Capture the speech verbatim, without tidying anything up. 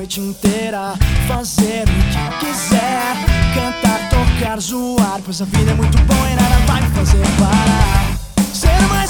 noite inteira, fazer o que quiser, cantar, tocar, zoar, pois a vida é muito boa e nada vai me fazer parar. Ser mais